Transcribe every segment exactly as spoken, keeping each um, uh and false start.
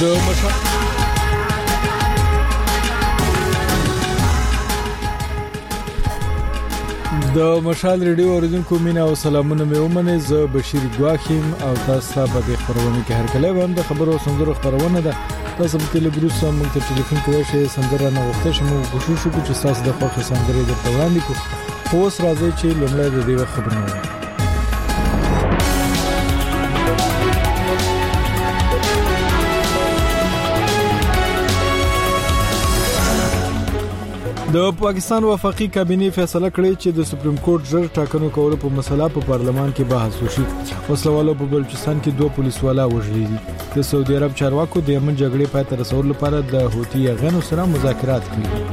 د مشا د مشال ریډیو اوریدونکو مینا او سلامونه مې ومنه. زه بشیر ګواخیم او تاسو په دې خبرونه کې هر کله هم د خبرو سندرو خبرونه ده. تاسو په تلګروس سره موږ ته ټلیفون کوئ چې سندره نه وخت شمو کوشش وکړو چې تاسو د خوښ سندرې درته وړاندې کړو. اوس راځي چې لومړی د دې خبرونه د پاکستان وفاقي کابینه فیصله کړې چې د سپریم کورټ ژر ټاکنو کولو په مسله په پارلمان کې بحث وشي. وسلوالو په بلوچستان کې دوه پولیس والا وژلي دي. د سعودي عرب چارواکو د یمن جګړې پای ته رسولو لپاره د هوتي یغنو سره مذاکرات کړي.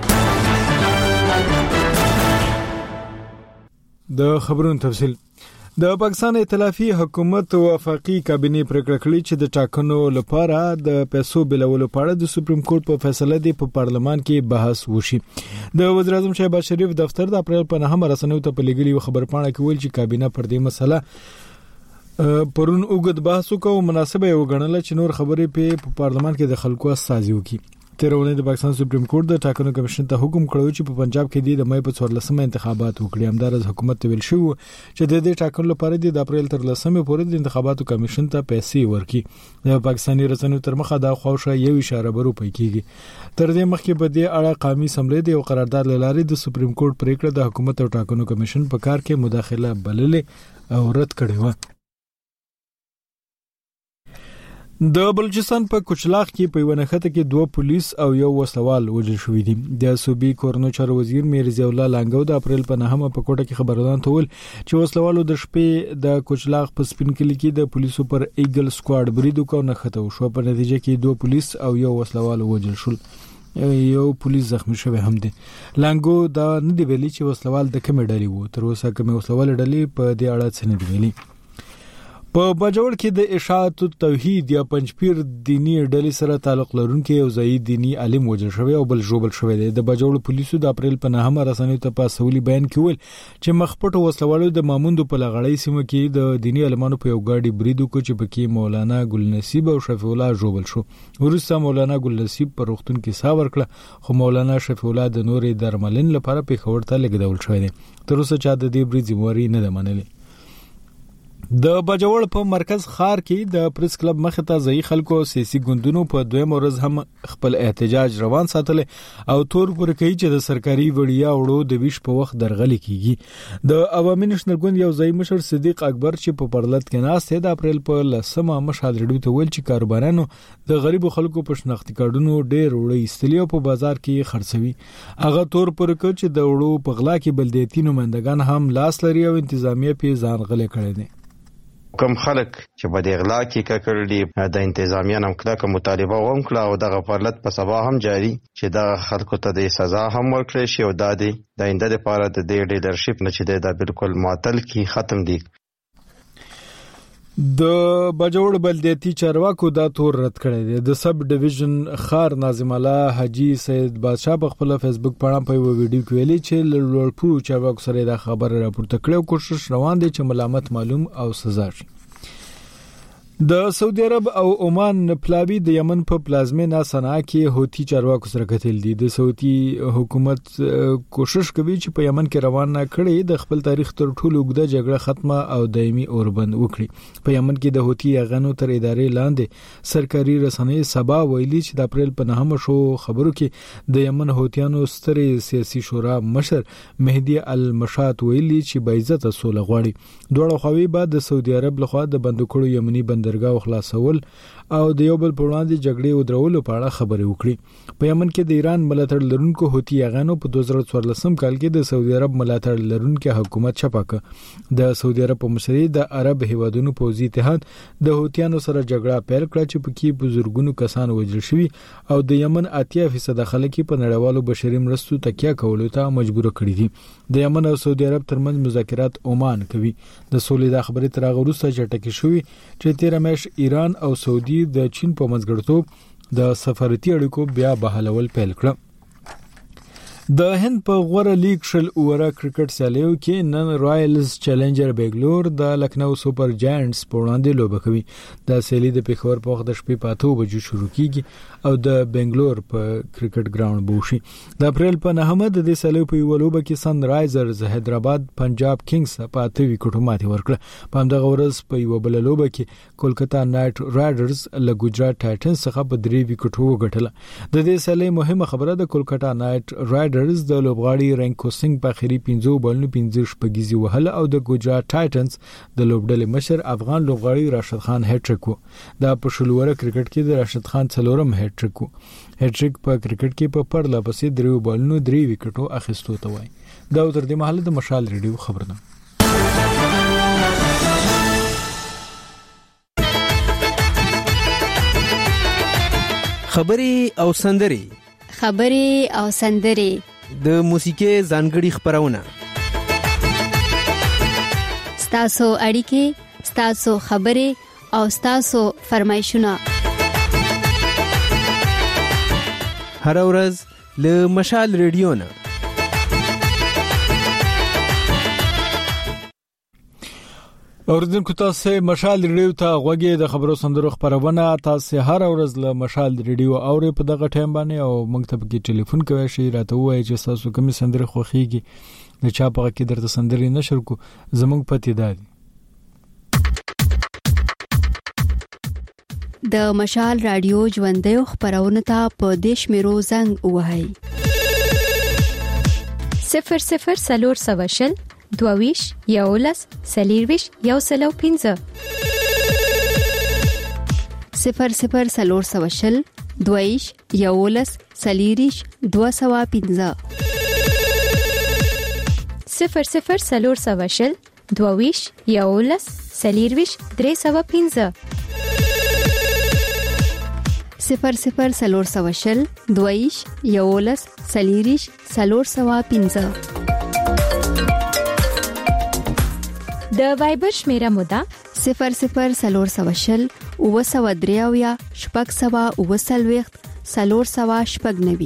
د خبرونو تفصیل. د پاکستان ائتلافي حکومت وفاقي کابینه پریکړه کړې چې د ټاکنو لپاره د پیسو بلولو په اړه د سپریم کورټ په فیصله دی په پارلمان کې بحث وشي. د وزیر اعظم شهباز شریف دفتر د اپریل په نهمه رسنیو ته په لګلي خبر پاڼه کې ویل چې کابینه پر دې مسله پرون اوږد بحث وکاو. مناسبه یو غنله چې نور خبرې په پارلمان کې د خلکو استازي وکړي. تیرونه د پاکستان سپریم کورټ د ټاکنو کمیشن ته حکم کړو چې په پنجاب کې د مې په څوارلسمه انتخابات وکړي. همدارس حکومت ته ویل شو چې د دې ټاکنو لپاره د اپریل تر لسمه پورې د انتخاباتو کمیشن ته پیسې ورکړي. د پاکستاني رسنیو تر مخه دا خوښه یو اشاره برو پي کیږي. تر دې مخکې په دې اړه قومي اسمبلی د یو قرارداد لاري د سپریم کورټ پریکړه د حکومت او ټاکنو کمیشن په کار کې مداخله بللې او رد کړې و. د بلوچستان په کوچلاغ کې په ونخته کې دوه پولیس او یو وسلوال وژل شوی دي. د صوبې کورنو چارو وزیر میرزا الله لانګو د اپریل په نهمه په کوټه کې خبردان تول چې وسلوالو د شپې د کوچلاغ په سپین کلی کې د پولیسو پر ایګل سکواډ برید وکړ نه خته شو. په نتیجه کې دوه پولیس او یو وسلوال وژل شول. یو پولیس زخمی شوی هم دي. لانګو دا نه دی ویلي چې وسلوال د کومې ډلې وو. تر اوسه کومې وسلوال ډلې په دې اړه څه نه دی ویلي. په بجوړ کې د اشاعت التوحید یا پنځپیر دینی ډلې سره تعلق لرونکي یو ځای دینی عالم وژل شوی او بل ژوبل شوی دی. د بجوړ پولیسو د اپریل په نهمه رسنیو ته په سولي بیان کې ویل چې مخپټ وسلوالو د ماموندو په لغړی سیمه کې د دینی عالمانو په یو گاډي برید وکړ چې پکې مولانا ګل نصیب او شفیع الله ژوبل شو. وروسته مولانا ګل نصیب په روغتون کې سا ورکړه خو مولانا شفیع الله د نورې درملن لپاره په خبر ته لګیدل شوی دی. تر اوسه چا د دې برید ذمہواری نه ده منلې. د بجوړ په مرکز خار کې د پریس کلب مخه ته ځای خلکو سیاسي ګوندونو په دویم ورځ هم خپل احتجاج روان ساتل او تور پر کوي چې د سرکاري وړیا وړو د ویش په وخت درغلي کیږي. د عوامي نشنل ګوند یو ځای مشر صدیق اکبر چې په پرلط کې ناست د اپریل په لسمه مشهد ریډیو ته ویل چې کاروبارانو د غریبو خلکو په شناختی کارډونو ډېر وړي استلیو په بازار کې خرڅوي. هغه تور پر کوي چې د وړو په غلا کې بلدیتي نمائندگان هم لاس لري او انتظامیه په ځان غلې کړي دي. کوم خلک چې په دې غلا کې ککړ دي د انتظامیه نم کله مطالبه وکړه او دغه پرلط په سبا هم جاری چې د خلکو ته د سزا هم ورکړي شي او د دې د انده لپاره د دې لیدرشپ نه چې دا بالکل معطل کی ختم دي. د بجوړ بلدیاتي چارواکو دا تور رد کړی دی. د سب ډیویژن خار ناظم الله حاجی سید بادشاہ په خپل فیسبوک پاڼه په یو ویډیو کې ویلي چې لوړپوړو چارواکو سره دا خبر راپورته کړو. کوشش روان دی چې ملامت معلوم او سزا شي. د سعودي عرب او عمان پلاوی د یمن په پلازمینه صنعا کې هوتی چارواکو سره کتل دي. د سعودي حکومت کوشش کوي چې په یمن کې روان نه کړي د خپل تاریخ تر ټولو اوږده جګړه ختمه او دایمي اوربند وکړي. په یمن کې د هوتی یغنو تر ادارې لاندې سرکاري رسنۍ سبا ویلي چې د اپریل په نهمه شو خبرو کې د یمن هوتیانو سترې سیاسي شورا مشر مهدی المشات ویلي چې باعزته سوله غواړي. دوه خواوی بعد د سعودي عرب لخوا د بندکړو یمني بندرګاه خلاصول او د یو بل په وړاندې جګړې ودرولو په اړه خبرې وکړي. په یمن کې د ایران ملاتړ لرونکو هوتی یغانو په دوه زره څوارلسم کال کې د سعودي عرب ملاتړ لرونکو حکومت چپاکه. د سعودي عرب په مشرۍ د عرب هیوادونو پوځي اتحاد د هوتیانو سره جګړه پیل کړه چې پکې بزرګونو کسان وژل شوي او د یمن اتیا فیصد خلک په نړیوالو بشري مرستو تکیه کولو ته مجبور کړي دي. د یمن او سعودي عرب ترمنځ مذاکرات عمان کوي. د سولې د خبرې تر هغه وروسته چټکې شوې چې تیر میاشت ایران او سعودي د چین په منځګړیتوب د سفارتي اړیکو بیا بحالول پیل کړ. د هند په غوړه لیگ شل اوره کرکټ سیالیو کې نن رایلز چیلنجر بنگلور د لکنو سپر جاینټس په وړاندې لوبه کوي. د سیالي د پیښور په وخت د شپې په اته بجو شروع کیږي او د بنگلور په کرکټ ګراوند بوشي. د اپریل په نهمه د دې سیالیو په یو لوبه کې سن رایزرز حیدرآباد پنجاب کینګز په اته وکټو ماتې ورکړه. په همدغه ورځ په یو بل لوبه کې کولکتا نایټ رایډرز له ګجرات ټایټنز څخه په درې وکټو وګټله. د دې سیالۍ مهمه خبره د کولکتا نایټ رایډرز د لوبغاړي رینکو سنگ په اخري پنځو بولونو پنځه شپږیزي وهله او د ګجرات ټایټنز د لوبډلې مشر افغان لوبغاړي راشد خان هټریک و. دا په شلوره کرکټ کې د راشد خان څلورم هټریک و. هټریک په کرکټ کې په پرله پسې درې بولونو درې وکټو اخیستو ته وای. دا تر دې مهاله د مشال ریډیو خبرونه. خبري او سندري خبري او سندري د موسیقي ځانګړي خبرونه ستاسو اړیکې ستاسو خبري او ستاسو فرمایشونه هر ورځ له مشال ریډیو نه. اوردونکو تاسو مشال ریډیو ته غوږی د خبرو سندرو خبرونه تاسو هر ورځ له مشال ریډیو اوري په دغه ټایم باندې او موږ ته کې ټلیفون کوي شي راته وایي چې تاسو کوم سندره خوخيږي د چا په کې درته سندري نشر کو زموږ پتی دادي. د مشال رادیو ژوندې خبرونه ته په دیش میرو زنګ وهاي صفر صفر سلور سواشل دوویش یولس سلیرویش یو سلو پینزه صفر صفر سلور سواشل دوویش یولس سلیریش دو سوا پینزه صفر صفر سلور سواشل دوویش یولس سلیرویش درې سوا پینزه صفر صفر سلور سواشل دوویش یولس سلیریش سلور سوا پینزه. د وایبر شمیره مودا صفر صفر سلور سواشل او سوا دریاویا شپږ سوا او سلويخت سلور سوا شپږ نوي.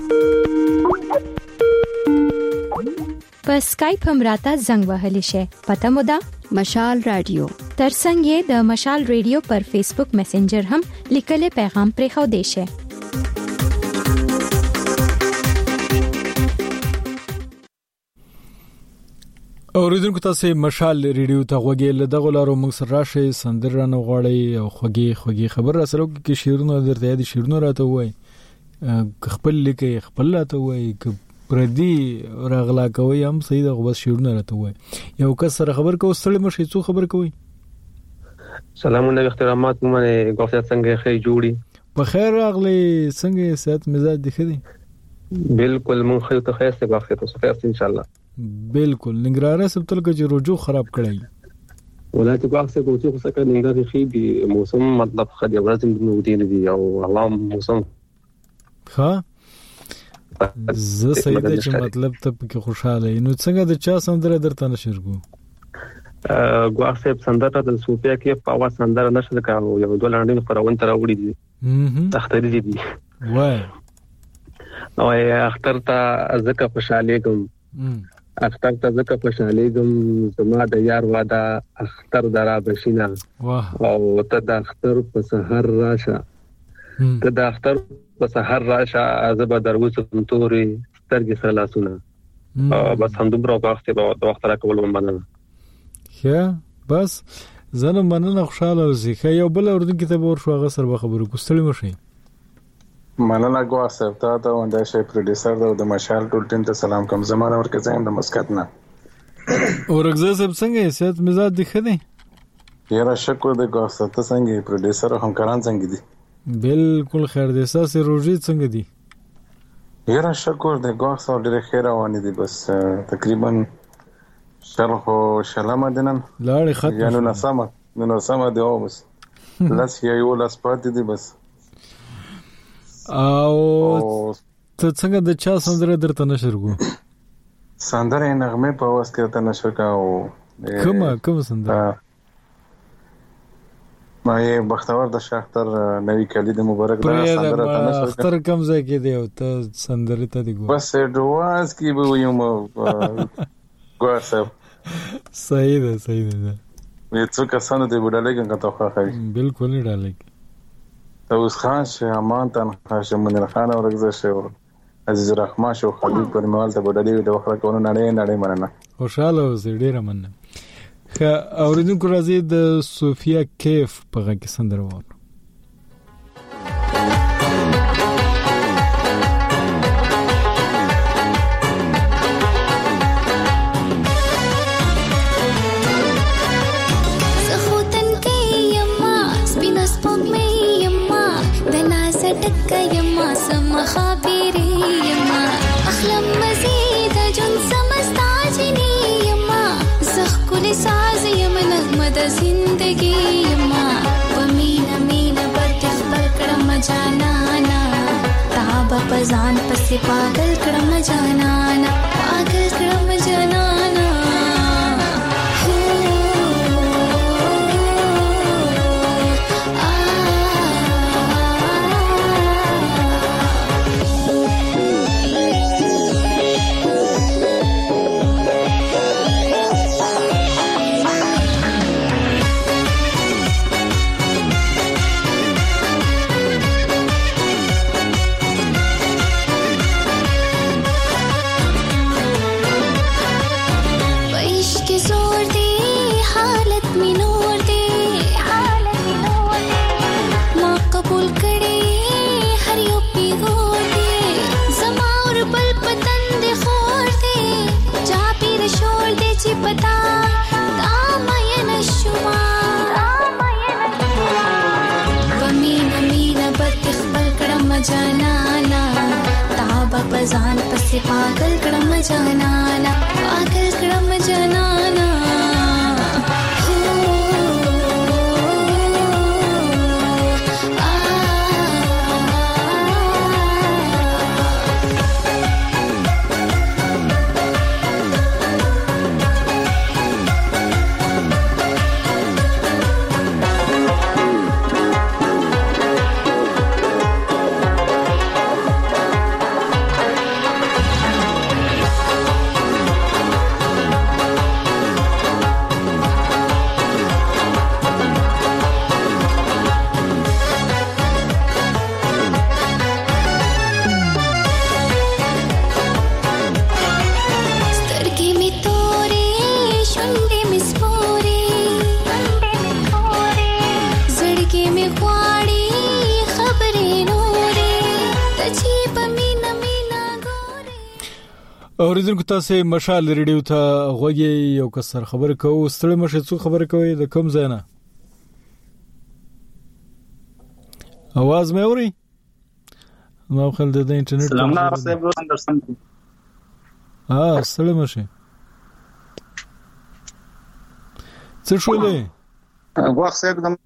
په اسکایپ هم راته زنګ وهلی شي. پته مودا مشال رادیو. ترڅنګ د مشال رادیو پر فیسبوک میسنجر هم لیکلي پیغام پرې خو دی شي. اوریدونکو تاسو مشال ریډیو ته غوږی له دغه لارو موږ سره راشي سندره نه غواړي او خوږی خوږی خبر را سره کې شیرونه درته یاد شیرونه راته وای خپل لیکي خپل راته وای پردي راغلا کوي هم صحیح د غوښ شیرونه راته وای یو کس سره خبر کو ستړي مشي څو خبر کوي. سلامونه احترامات مونږه غوښه څنګه خې جوړي په خیر راغلي څنګه صحت مزاج دي خدي بالکل مونږ خو ته خیر څه غوښه ته خیر ان شاء الله بالکل ننګرهار سبتل کې رجوع خراب کړی ولایت غوښه کوڅه خو څنګه ننګرهار خې به موسم مطلب خدي ورځم نو دي دي او الله موسم ها زه صحیح ده چې مطلب ته کې خوشاله نو څنګه د چا سندره درته نشرګو غوښه سندره د سوپیا کې په اواز سندره نشل کاوه یو دوه لاندې خبرونه تر وړي دي تختري دي وای او اختر ته ځکه خوشاله کوم اختر ته ځکه خوشاله کوم زما د یار واده اختر درا بشینا او ته د اختر په سحر راشه ته د اختر په سحر راشه زبا دروځ توري سترګې سره لاسونه بس هم دومره وخت به د وخت راکول ومنه ښه بس زنه مننه خوشاله اوسې یو بل اردن کې ته ور شو هغه سره خبرو کوستړی مشي مننه غوا سپتا ته ونده شي پروډوسر د مشال ټول ټیم ته سلام کوم زمانه ورکه زم د مسکت نه اورګزه سب څنګه صحت مزاج دی خدي یاره شکر د غوا سپتا څنګه پروډوسر همکاران څنګه دي بالکل خیر دي ساسي روزي څنګه دي یاره شکر د غوا سره ډېر خیر روان دي بس تقریبا شرح شلمه دینن لاړې ختم یانو نسمه نو نسمه دی او بس لاس یو لاس پاتې دي بس او ته څنګه د چا سندره درته نشرګو سندره نغمه په واس کې ته نشر کاو کومه کومه سندره ما یې بختور د شاختر نوی کلی د مبارک دا سندره ته نه شو اختر کم ځای کې دی او ته سندره ته دی ګو بس ډواز کې به یم ګور صاحب صحیح ده صحیح ده وې څو کسانو ته وډالې څنګه ته خو خای بالکل نه ډالې ته اوس خان شه امان تن خاشه منیر خان او رغزه شه عزیز الرحمن شو خلیل پرمال ته وډالې د وخت کوونه نړۍ نړۍ مننه خوشاله اوسې ډیره مننه خا اوریدونکو راځي د صوفیا کیف په غږ کې سندره وره سخوتن کې یما سپینس پوک مې یما د ناز ټکه یما سم خبرې یما اخلم مزید جن سمستاجنی یما زخ کل ساز یم نغمه د زندگی یما ومینا مینا برتخ پر کړم جانانا تاب پزان پس پاگل کړم جانانا پاگل کړم جانانا جانانا تابا پزان پس پاگل کڑم جانانا پاگل کڑم جانانا اوریدونکو تاسو مشال ریډیو ته غوږی یو کسر خبر کوو ستړي مشه څو خبر کوي د کوم ځای نه आवाज مې اوري نو خل د انټرنیټ سلام علیکم صاحب اندرسن ها ستړي مشه څه شولې غوښ صاحب د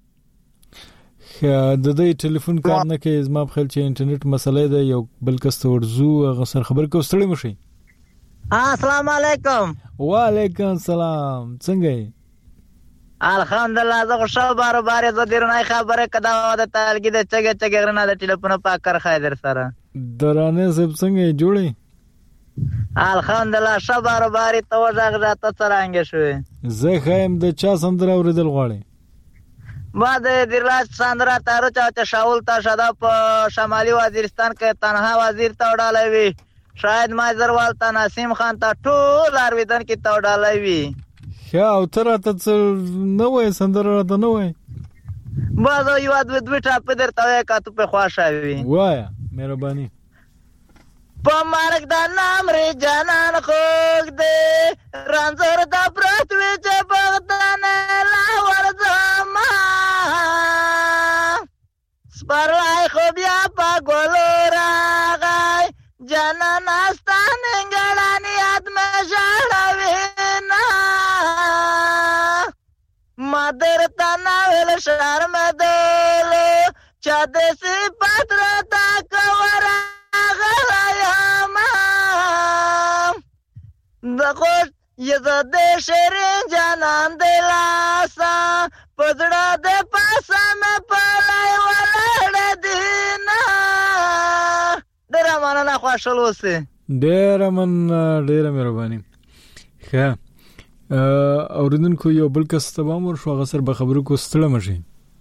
دې ټلیفون کار نه کوي زما په خیال چې انټرنیټ مسله ده یو بل کس ته ورزو غسر خبر کوو ستړي مشه السلام علیکم وعلیکم السلام څنګه الحمدلله زه خوشاله بار بار زه درنه خبره کدا د تلګي د چګه چګه غرنه د ټلیفون په کار خایدر سره درانه سب څنګه جوړي الحمدلله شبار بار ته وځغ راته څنګه شوې زه خایم د چا سندره اوریدل غواړي ما د دراج سندره تارو چا شاول تا شدا په شمالي وزیرستان کې تنها وزیر ته وډالوي شاید مازروال تا نسیم خان تا ټول ارویدن کې تا وډالوي یا او تر ته نو وای سندره راته نو وای بازو یو د دوی ټاپ درته کا ته په خواشاوي وایا مهرباني په مرګ د نام ری جانان خوګ دې رانزور د پرت وی چې بغدان لا ورځما سپرای خو بیا په ګولو راغای جانان استان انګړانی ادم ژړوینا مادر تنا ول شرم دل چا د سی پاتر تا کورا غلاما دغه یزه د شیرین جانان دلاسا پزړه د پاسه مې پلای ولاړ دینا. ډېره مننه خوشحال اوسئ. ډېره مننه، ډېره مهرباني. ښه اوریدونکو یو بل کس ته به ورشو، هغه سره به خبرو کو. ستړی مشئ.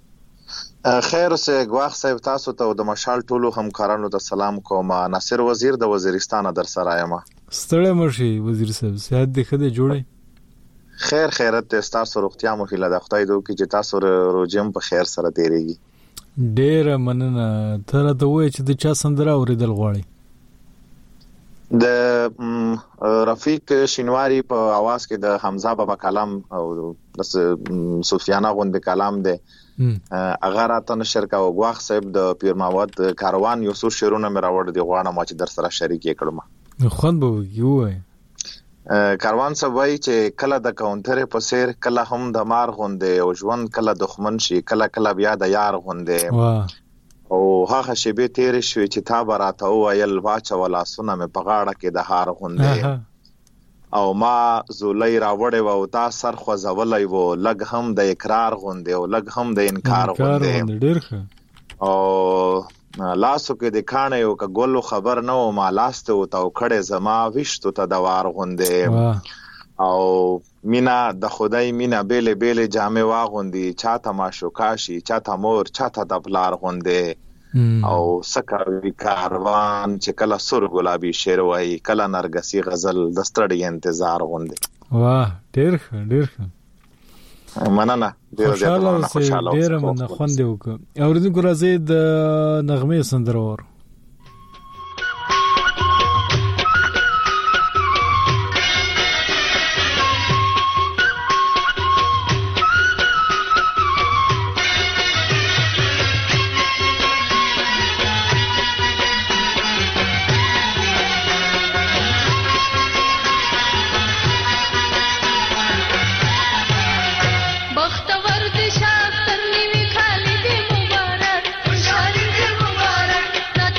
خیر اوسه ګواښ صاحب، تاسو ته د مشال ټولو همکارانو ته سلام کوم. ناصر وزیر د وزیرستان در سره یم. ستړی مشئ وزیر صاحب، صحت دې ښه دی؟ جوړی خیر خیرت تاسو روغتیا مو هیله د خدای دوی چې تاسو روجم په خیر سره تیریږي. ډېره مننه. تر ته وای چې د چا سندره اوریدل غواړي؟ د رفیق شینواری په आवाज کې د حمزه بابا کلام او د سفیانه غوند کلام دی. اگر راته نشر کا وغواخ صاحب د پیر محمد کاروان یو څو شعرونه مې راوړ دي، غواړم چې در سره شریک کړم. خوند به وي. کاروان صاحب وایي چې کله د کاونټر په سیر، کله هم د مار غوندې، او ژوند کله دښمن شي، کله کله بیا د یار غوندې. او هغه شیبې تیرې شوې چې تا به راته وویل واچوه لاسونه مې په غاړه کې د هار غوندې. او ما زولۍ راوړې وه او تا سر خوځولی و، لږ هم د اقرار غوندې او لږ هم د انکار غوندې. او لاسو کې د کاڼې او که ګلو خبر نه و، ما لاس ته وتاو کړې زما ویشتو ته د وار غوندې. او مینا د خدای مینا بیلې بیلې جامې واغوندي، چاته معشوقه شي، چاته مور، چاته د پلار غوندې. او سکوي کاروان چې کله سور ګلابي شعر وایي، کله نرګسي غزل د ستړي انتظار غوندې. واه ډېر ښه ډېر ښه. مننه. خوشاله اوسئ. ډېره مننه. خوند دې وکړه. اورېدونکو راځئ د نغمې سندره واورو. بختور دي شاستر نیوی خالد مبارک، خوشحالي دې مبارک.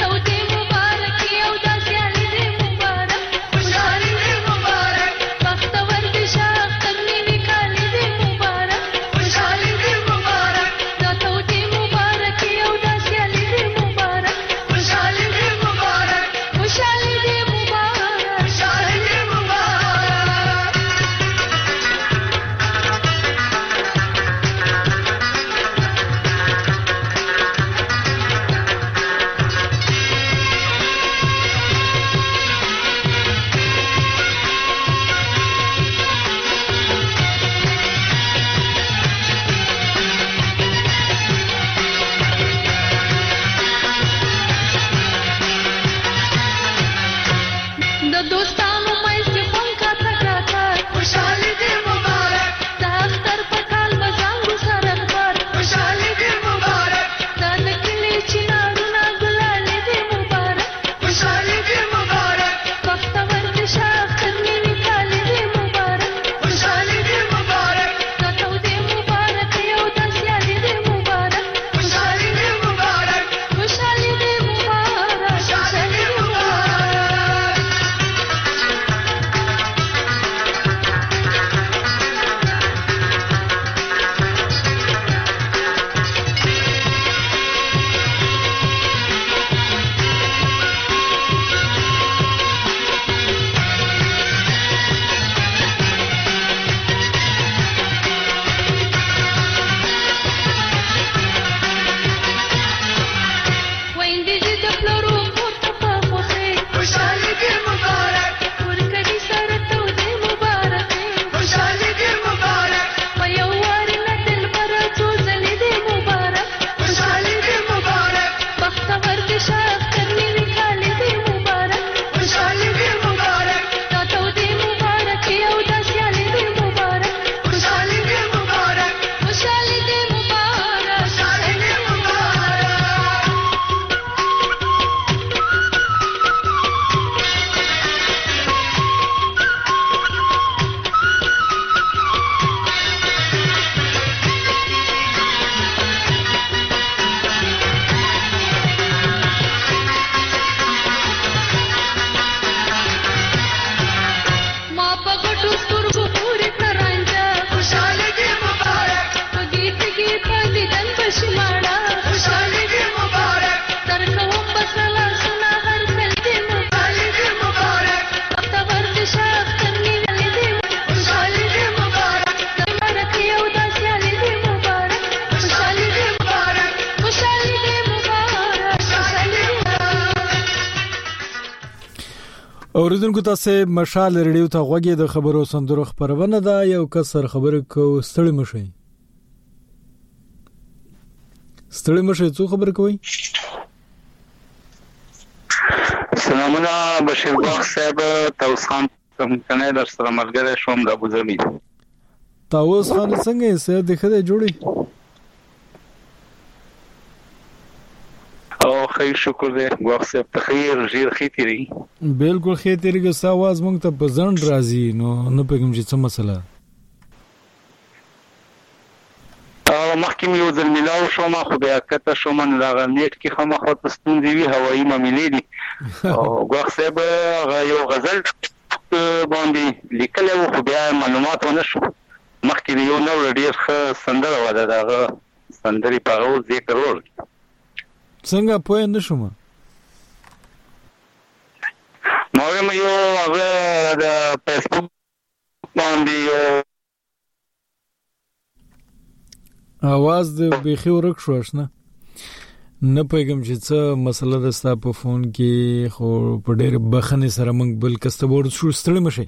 اوریدونکو تاسو مشال ریډیو ته غوږی د خبرو سندرو خبرونه ده یو کسر خبره کو ستړي مشي ستړي مشي څو خبر کوي سلامونه بشیر باغ صاحب توس خان کوم کنه در سره ملګری شوم د ابو ظبي توس خان څنګه یې سره د خدای جوړي او خیر شکر دې غوښ صاحب تخیر ژیر خېتري بالکل خېتري که ساواز مونږ ته پزند راځي نو نه پېږم چې څه مسله او مخکې یو ځل ملاو شوم خو بیا کته شوم نه دا نیټ کې خامہ خو ستوندې وی هوایي معاملې دي او غوښ صاحب یو غزل باندې لیکل او خو بیا معلومات ونه شو مخکې یو نو ډیر ښه سندره ودا دا سندري په اول ذکر ور څنګه پوه نه شوم نو یو هغه د فیسبوک باندې اواز د بيخي ورک شو آشنا نه پېږم چې څه مسله ده ستا په فون کې خو په ډېر بخنه سره موږ بل کستبور شو ستړي مشي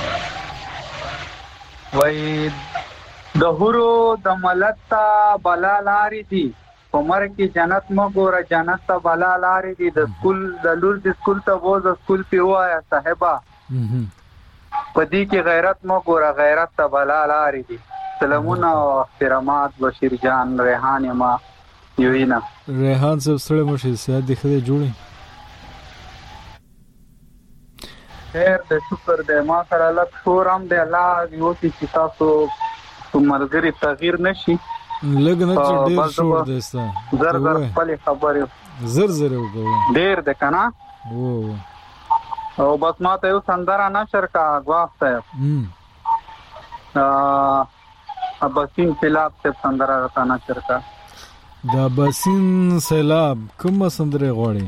وای د هورو د ملتا بلا لاري دي عمر کې جنت مو ګوره جنت ته بلا لاري دي د سکول د لور د سکول ته وځ سکول په وایا صاحبہ پدې کې غیرت مو ګوره غیرت ته بلا لاري دي سلامونه او احترامات بشیر جان ریحان ما یوینا ریحان صاحب سره مشه سیاد د خدای جوړي خیر د شکر د ما سره لک شورم د الله یو چې تاسو کوملګری تغییر نشي لګ نه چې ډیر شور دستا زر زر خپل خبره زر زر وګو ډیر د کنه وو او بس ما ته یو سندره نشر کا غواخته هم ا اباسین سیلاب ته سندره راته نشر کا د اباسین سیلاب کوم سندره غوړي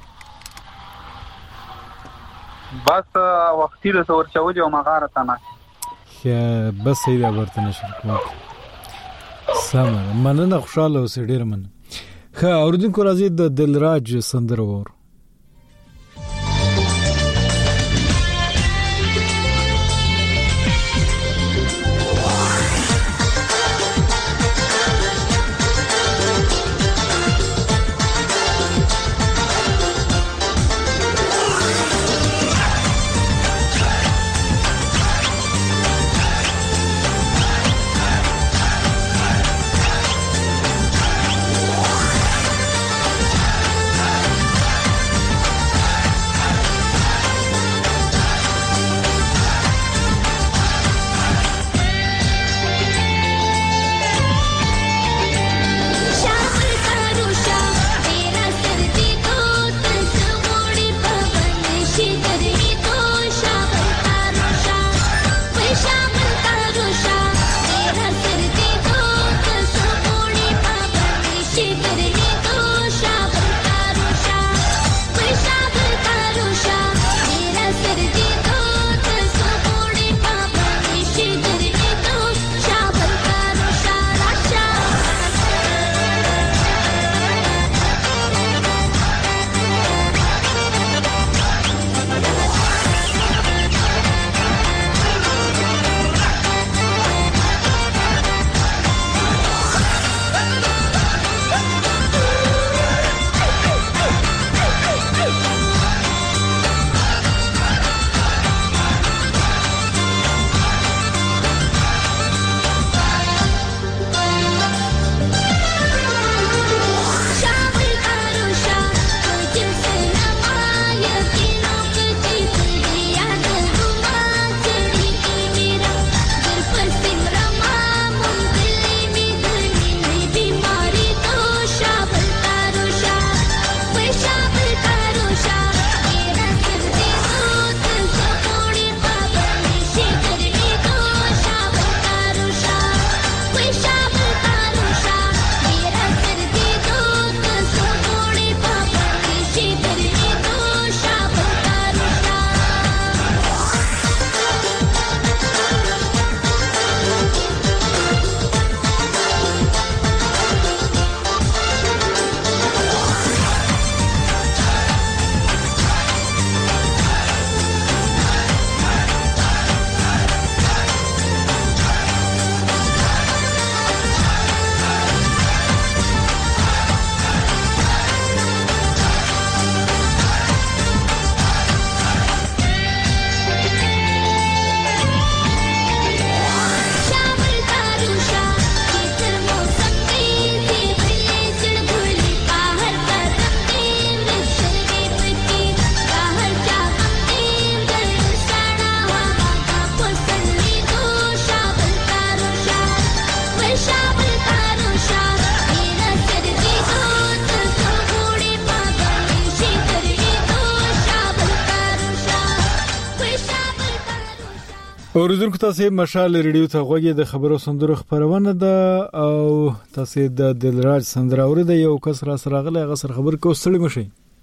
بس وختي له ور چوجو مغاره تنه یا بس یې ورته نشر کوم سمه مننه خوشاله اوسې ډیر من ښه اوریدونکو راځي د دلراج سندره وور اوریدونکو تاسو مشال ریډیو ته غوږی د خبرو سندرو خبرونه ده او تاسو د دلراج سندره اورید یو کس را سره غلی غسر خبر کو ستړي مشي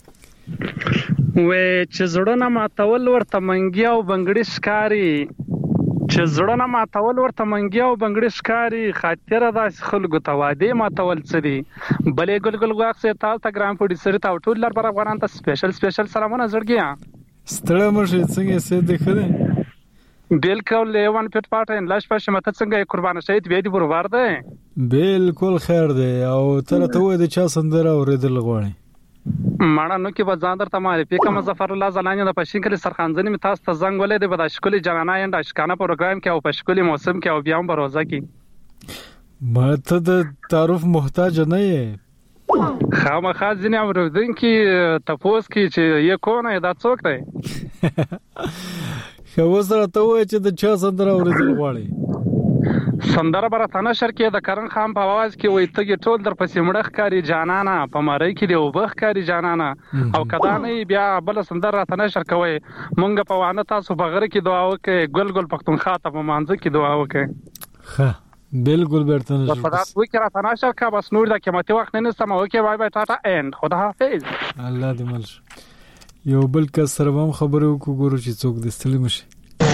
وې چې زړونه ماتول ورته منګي او بنگړي ښکاری چې زړونه ماتول ورته منګي او بنگړي ښکاری خاطر داس خلکو ته واده ماتول څه دي بلې ګلګل واخسه تال تا ګرام پروډوسر ته ټول لر بر افغانان ته سپیشل سپیشل سلامونه زړګیا ستړي مشي څنګه سې ده خره بالکل لیوان پټ پټ ان لاش پښه مته څنګه قربان شهید به دي پرور ده بالکل خیر ده او تر ته وې د چا سندره اوریدل غواړي ماړه نو کې بازار ته معرفي کوم ظفر الله زلانی د پښین کلی سرخانځنی می تاسو ته زنګ ولې د بداشکلی جنانا اند اشکانه پروګرام کې او پښکلی موسم کې او بیا هم بروزه کې ماته د تعارف محتاج نه یې خامخا ځنی اوریدونکو تاسو کې چې یو کو نه دا څوک دی خو سره ته وای چې د چا سندره اوریدل غواړي سندره براتانه شر کې د کرن خان په आवाज کې وای ته ټول در پسې مړخ کاری جانانا په مړی کې دی وبخ کاری جانانا او کدا نه بیا بل سندره راتانه شر کوي مونږ په وانه تاسو بغیر کې دعا وکړي ګل ګل پختونخوا ته په مانځ کې دعا وکړي ها بالکل برتن شر په تاسو کې راتانه شر کا بس نور د قیمتي وخت نه سم وکړي بای بای ټاټا اند خدا حافظ الله دې ملش یو بل کس سره هم خبرو کو ګورو چې څوک د ستړي مشي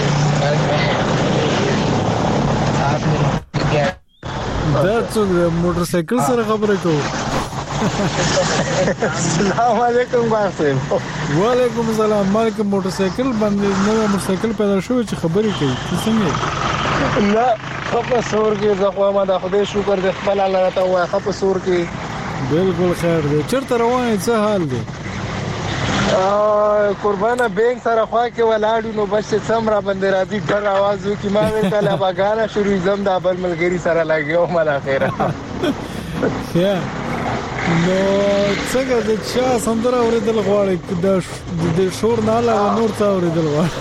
دا څوک د موټر سایکل سره خبرې کوي السلام علیکم باسم وعلیکم السلام مالک موټر سایکل باندې نو موټر سایکل پیدا شوی چې خبرې کوي څنګه لا خپل سور کې زخوا ما د خدای شکر دې خپل الله تعالی وای خپل سور کې بالکل خیر دی چیرته روان څه حال دی قربانه بینک سره خوا کې ولاړو نو بس سمرا باندې راځي ډر आवाज وکي ما ویل کله باغانه شروع زم د بل ملګری سره لاګیو مله خیره یا نو څنګه د چا سندره اوریدل غواړي د شور نه علاوه نور څه اوریدل غواړي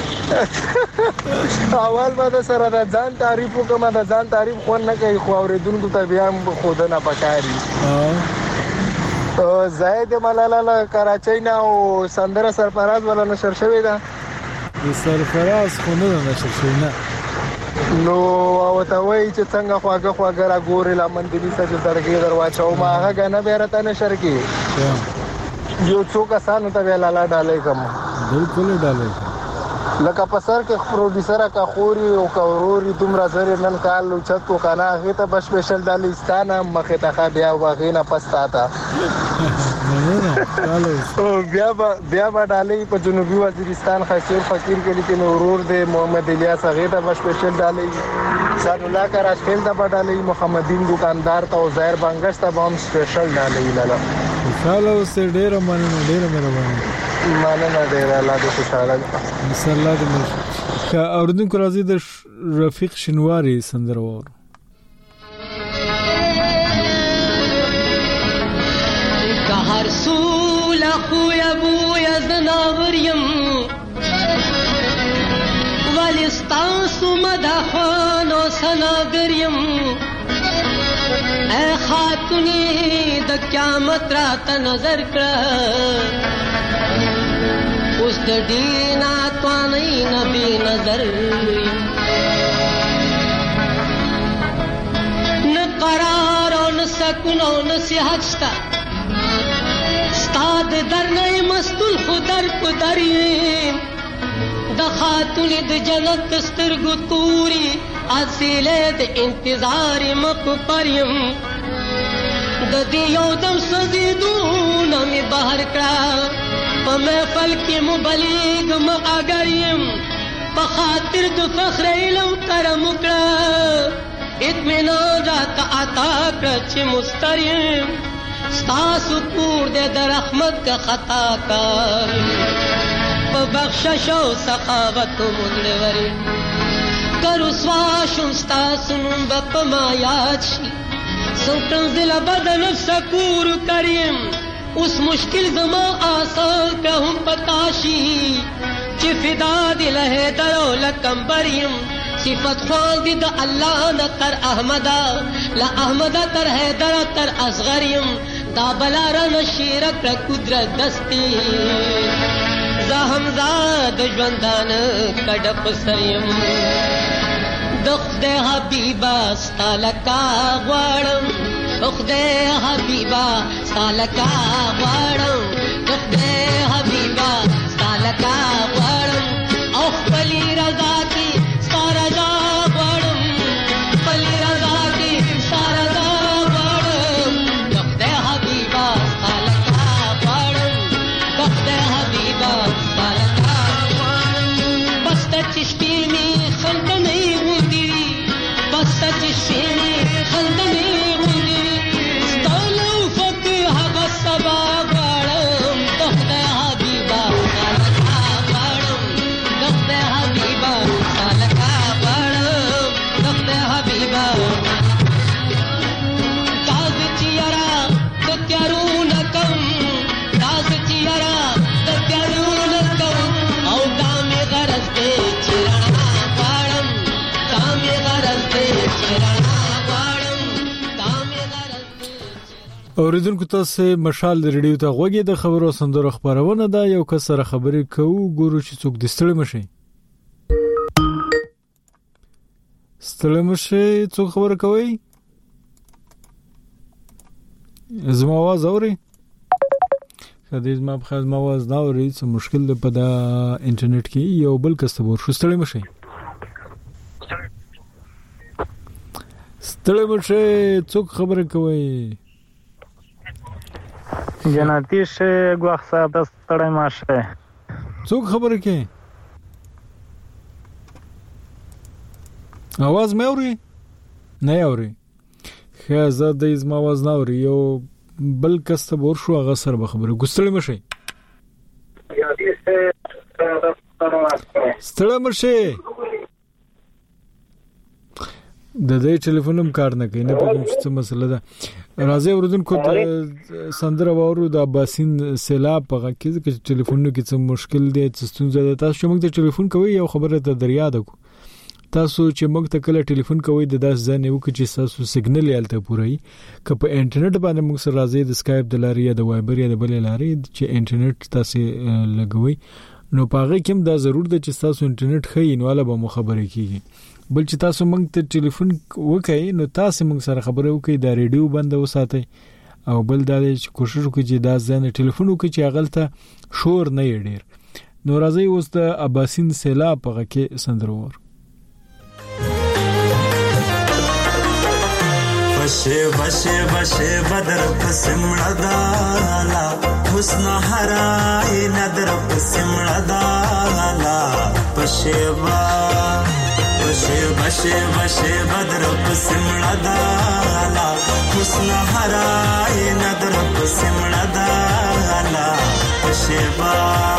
اول باندې سره د ځان تعریف وکم د ځان تعریف خو نه کوي خو اوریدونکو ته بیا خود نه پکاري زاید ملاله کراچۍ نه او سندره سرفراز ولا نشر شوی ده د سرفراز خو نه نشر شوی نه نو او ته وای چې څنګه خواګه خواګه را ګورې لا مندلی سره درګې درواچو ما هغه نه بیرته نشر کې یو څوک اسانه ته لاله ډالې کوم بالکل ډالې لکه په سر کې پروډوسر کا خوري او کوروري دومره زری نن کال چتو کنه هغه ته بس سپیشل دالستانه مخه ته بیا واغینه پستا تا او بیا بیا ډالې په جنوبي وزیرستان خاصیر فقیر کې لیکن اورور د محمد الیاس هغه ته بس سپیشل ډالې سن الله کا راشفل ته ډالې محمدین دکاندار ته او ظاهر بنگش ته هم سپیشل ډالې لاله خاله سه ډېر مننه ډېر مهرباني مننه ډېر الله دې خوشاله انشاء الله دې مش کا اوردونکو راځي د رفیق شنواری سندره وور که هر سول خو ابو یزناوریم ولستاسو مدحان او سناګریم اے خاتونی د قیامت رات نظر کړه اوس د دینا توانې نبی نظر نه قرار او نه سکون او نه صحت شته ستاد درنې مستول خدر په دریم د خاتون د جنت سترګو توري اصله د انتظار مخ پریم د دې یو دم سزیدون می بهر کړه په محفل کې مبلغ م اگریم په خاطر د فخر علم کرم کړه اطمینان رات عطا کړ چې مستریم ستاسو کور دې د رحمت کا خطا کار په بخشش او سخاوت مولوري کرو سواشم ستاسو نوم په ما یاد شي سوکن دل بدن سکور کریم اس مشکل زما آسان کا ہم پتاشی چی فدا دل ہے درو لکمبریم صفت خوان دی دا اللہ نتر احمدا لا احمدا تر ہے در تر اصغریم دا بلارا نشیرک را قدرت دستی زهمزاد ژوندان کډپ سریم د خدای حبیبا ستالکا غواړم د خدای حبیبا ستالکا غواړم د خدای حبیبا ستالکا غواړم او خپلی رضا کی ستارضا غواړم خپلی رضا کی ستارضا غواړم د خدای حبیبا ستالکا غواړم د خدای حبیبا ستالکا غواړم بس ته چشتي می خندنې غوندي بس ته چشتي می خندنې غوندي ستالو فک هغه سبا غواړم د خدای حبیبا ستالکا غواړم د خدای حبیبا ستالکا غواړم د خدای حبیبا تاز چیرا د تیارو نکم تاز چیرا د تیارو نکم او دامه غرض دې چیرنا غواړم دامه غرض دې چیرنا غواړم دامه غرض اوریدونکو تاسو مشال ریډیو ته غوږی د خبرو سندرو خبرونه ده یو کس سره خبرې کوو ګورو چې څوک د ستړي مشي ستړي مشي څوک خبر کوي زما आवाज اوري خدای زما په خاص ما आवाज نه اوري څه مشکل ده په دا انټرنیټ کې یو بل کس ته ور شو ستړي مشي ستړي مشي څوک خبر کوي جناتی شه ګوخ صاحب ستړی ماشه څوک خبره کوي आवाज مې اوري نه اوري خزه د زما आवाज نه اوري یو بل کس ته ور شو هغه سره خبره ګستړی مشه ستړی مشه د دې ټلیفون هم کار نه کوي نه پوهیم چې څه مسله ده راځي اوردونکو سندره وورو د باسین سیلاب په کې چې ټلیفونونو کې څه مشکل دي چې ستونزه ده تاسو موږ ته ټلیفون کوي یو خبره ته دریا ده تاسو چې موږ ته کله ټلیفون کوي د داس ځنه یو چې تاسو سیګنل یالته پورای ک په انټرنیټ باندې موږ سره راځي د اسکایپ د لارې یا د وایبر یا د بل لارې چې انټرنیټ تاسو لګوي نو پاغه کوم دا ضرور ده چې تاسو انټرنیټ خې نواله به مخابره کیږي بل چې تاسو موږ ته ټلیفون وکړئ نو تاسو موږ سره خبرې وکړئ دا ریډیو بند وساتئ او بل دا چې کوشش وکړئ چې دا ځنه ټلیفون وکړئ چې اغلته شور نه ډیر نو راځي اوس د اباسین سیلاب په کې سندرور بشه بشه بشه بدر پسمړه دالا حسن هراي ندر پسمړه دالا بشه با بشه بشه بشه بدر پسمړه دالا حسن هراي ندر پسمړه دالا بشه با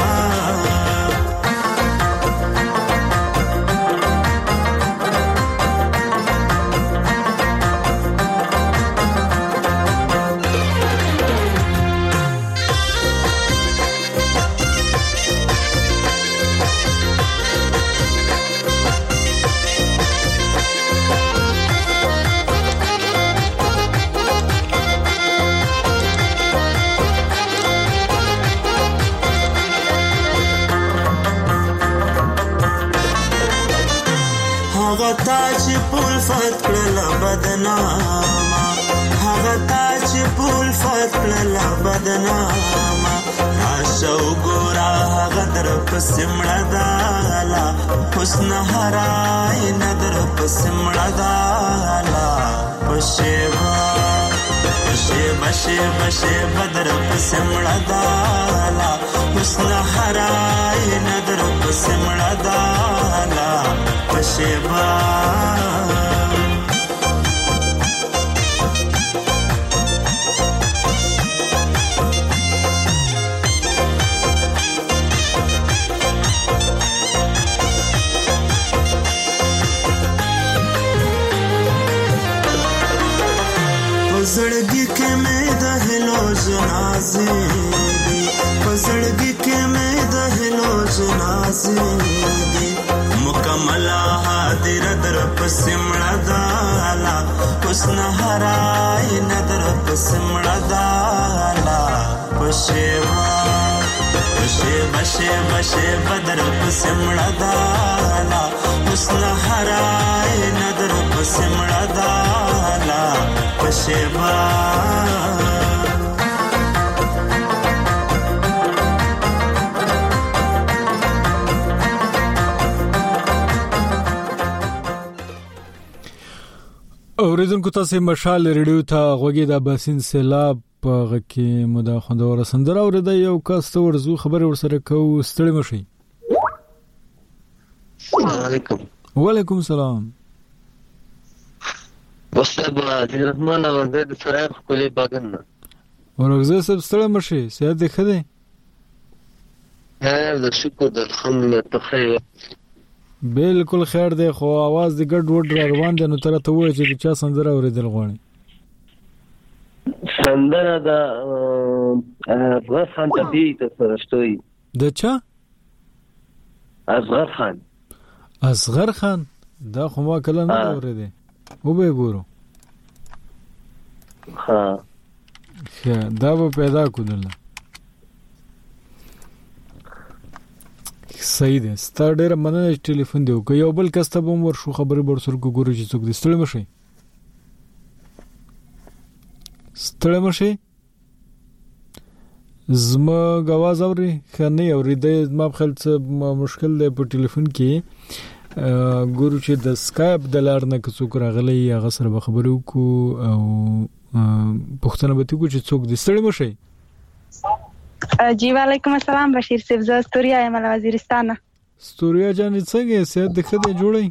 تاج پول فتل بدناما هغه تاج پول فتل بدناما راشو ګورا هغه در پسمړه دالا حسن هراي ندر پسمړه دالا پشوا پشه بشه بشه بدر پسمړه دالا حسن هراي ندر پسمړه دالا پشوا पजड़गी के में दहलो जनाजे दे पजड़गी के में दहलो जनाजे दे मुकम्मला हादिर दर पसिमड़ा दाला हुस्न हराए नदर पसिमड़ा दाला पशेवा पशेवा بشه بشه بدر پسمړه دالا حسن هرای ندر پسمړه دالا بشه با اوریدونکو تاسو مشال ریډیو ته غوږی د باسین سیلاب په غکی مدا خوندور سندره اوریدا یو کس ته ورزو خبر ورسره کو ستړي مشي. السلام علیکم. وعلیکم السلام. وسب عبد الرحمن اورزه د سره خپل باغن ورغزه سب ستړي مشي سیاد ده خده ها د شکر د الحمدلله تخیر بالکل خیر دی خو आवाज د ګډ وډ روان دی نو تر ته وای چې چا سندره اوریدل غواړي سندره د اصغر خان تبي ته فرشتوي د چا اصغر خان اصغر خان دا خو ما کله نه اوریدل و به ګورو ها دا به پیدا کول صحیح ده ستاره ډېر مننه ټلیفون دی او یو بل کس ته هم ورشو خبرې برسر کو ګورو چې څوک دې ستړي مشي ستړي مشي زما غواز اوري خنه اوري د ما خپل څه مشکل دی په ټلیفون کې ګورو چې د سکایپ د لار نه څوک راغلی هغه سره خبرو کو او پښتنه به تو چې څوک دې ستړي مشي. جی وعلیکم السلام بشیر صاحب زه استوریا یم له وزیرستان. استوریا جان څنګه سید د خدای جوړی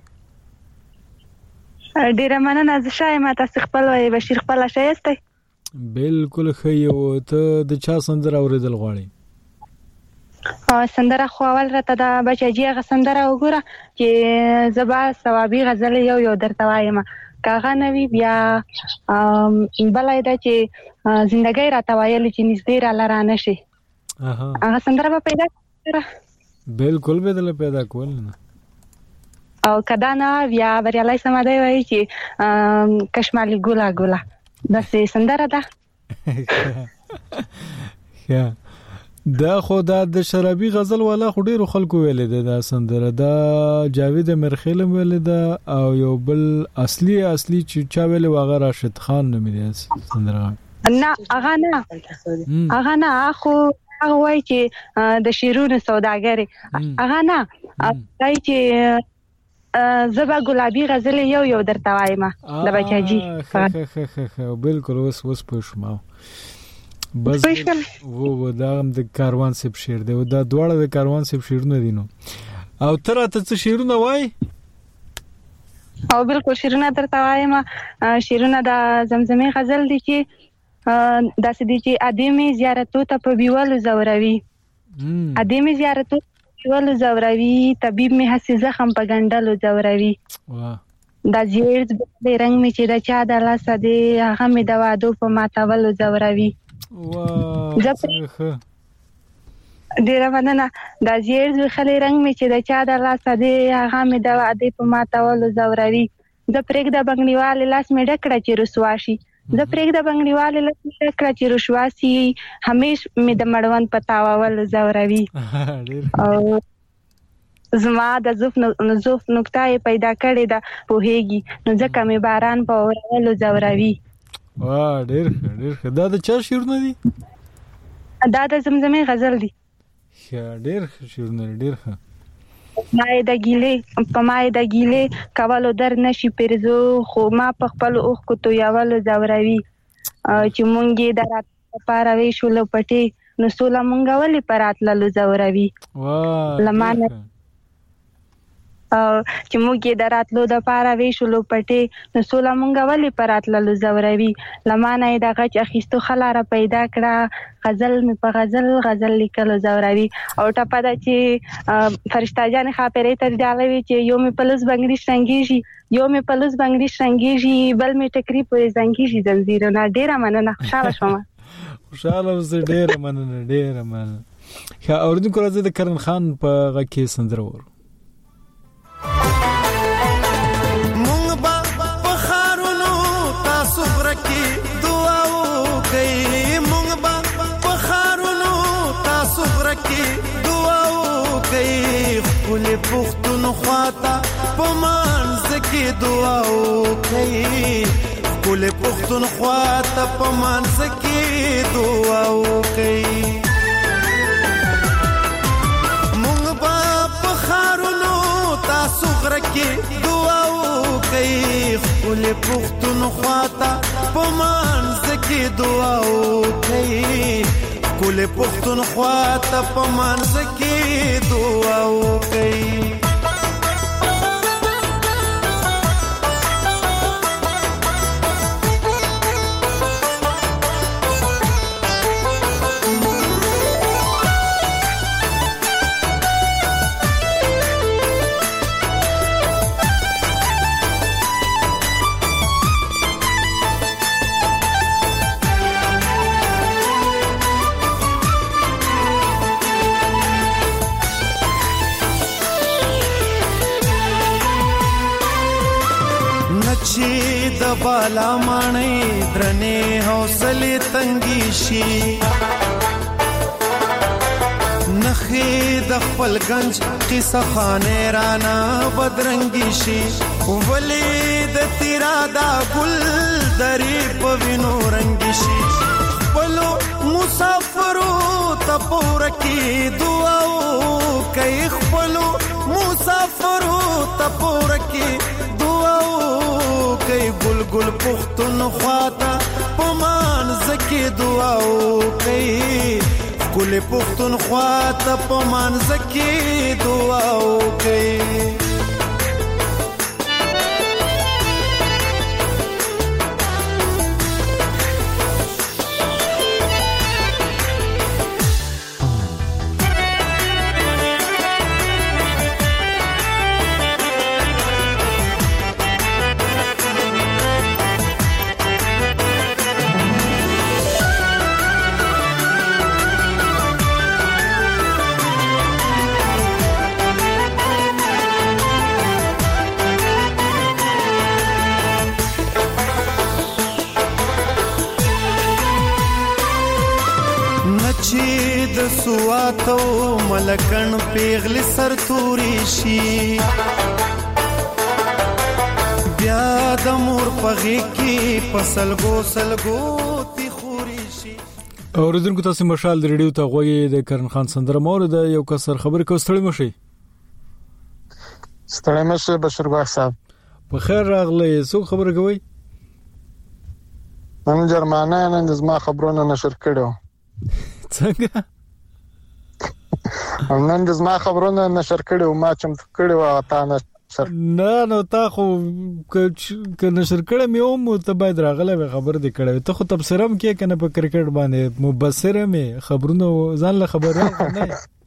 ډیره مننه زه شایم تاسو خپل وای بشیر خپل شایسته بالکل خیو ته د چا سندره اوریدل غواړي ها سندره خو اول راته دا بچی غ سندره وګوره چې زبا ثوابي غزل یو یو درته وایم کاغه نوی بیا بلای دا چې زندګی راته وایل چې نږدې را لرانه شي هغه سندره به پیدا کړه بالکل به دل پیدا کول نه او کدا نه بیا بریالای سمادای وای چې کشمالي ګولا ګولا دا سندره ده یا دا خو دا د شرابي غزل والا خو ډیرو خلکو ویل دي دا سندره دا جاوید مرخیل ویل دا او یو بل اصلي اصلي چې چا ویل واغه راشد خان نوم دی سندره نه اغه نه اغه نه خو هغه وای چې د شیرونو سوداګری اغه نه دای چې زبا ګلابي غزل یو یو درته وایم د بچاجي بالکل وس وس پښما بس وو و دا هم د کاروان سپ شیر دی او دا دواړه د کاروان سپ شیرونه دي نو او تر ته څه شیرونه وای او بالکل شیرونه درته وایم شیرونه د زمزمه غزل دي چې داسې دي چې ادمي زیارتو ته په بیول زوروي ادمي زیارتو بیول زوروي طبيب می حسي زخم په ګندلو زوروي واه دا زیړ د رنگ می چې د چا د لاس دی هغه می د وادو په ماتولو زوروي واه ډیره مننه دا زیړ د خلې رنگ می چې د چا د لاس دی هغه می د وادو په ماتولو زوروي د پرېګ د بنگړیوال لاس می ډکړه چې رسواشي د پرېګ د بنگړیوال لاس می ډکړه چې رسواشي همیش می د مړوند پتاوول زوروي او زما د زوف نزوف نقطه پیدا کړې ده پوهېږي نو ځکه مې باران په اورولو زوروي واه ډېر ډېر دا د چا شعرونه دي دا د زمزمه غزل دي ډېر شعرونه ډېر ښه مای د ګیلې په مای د ګیلې کولو در نشي پرزو خو ما په خپل اوخ کو تو یاول زوروي چې مونږه درات پاروي شول پټي نو سولا مونږه ولې پراتللو زوروي واه لمانه چې موږ یې دراتلو د پاره ویشلو پټي نو سولا مونږه ولې پراتللو زوروي لمانه د غچ اخیستو خلاره پیدا کړه غزل می په غزل غزل لیکلو زوروي او ټپه ده چې فرشتہ جان خاپرې تر ډالوي چې یو می پلوس بنگړي شنګيږي یو می پلوس بنگړي شنګيږي بل می ټکری په زنګيږي زنجیرونه ډیره مننه خوشاله شوم خوشاله زه ډیره مننه ډیره مننه ښه اوردونکو راځي د کرن خان په غکه سندره ور دعا پښتونخوا ته په منځ کې دعا وکړئ ټول پښتونخوا ته په منځ کې دعا وکړئ مونږ به په ښارونو تاسو غره کې دعا وکړئ ټول پښتونخوا ته په منځ کې دعا وکړئ ټول پښتونخوا ته په منځ کې دعا وکړئ چې د بالا مانې درنې حوصله تنګي شي نخې د خپل گنج قصه خانه رانا بدرنګي شي ولې د تیرا دا ګل درې په وینو رنګي شي خپلو مسافرو ته پوره کې دعا وکړئ خپلو مسافرو ته پوره کې کئی گل گل پختونخوا ته په منځ کې دعا وکړئ گل پختونخوا ته په منځ کې دعا وکړئ چې د سواتو ملکن پیغلی سر توري شي بیا د مور پغې کې پسلګو سلګو تی خوري شي اوریدونکو تاسو مشال د ریډیو ته غوږی د کرن خان سندره مور د یو کسر خبر کو ستړي مشي ستړي مشه بشیر باغ صاحب په خیر راغلی څو خبر کوي نن جرمانه نن زما خبرونه نشر کړو څنګه نن د زما خبرونه نشر کړو ما چم کړو تا نشر نه نو تا خو ک نشر کړم یو مو ته باید راغله خبر دې کړو ته خو تبصرم کې کنه په کرکټ باندې مبصر مې خبرونه ځان له خبره نه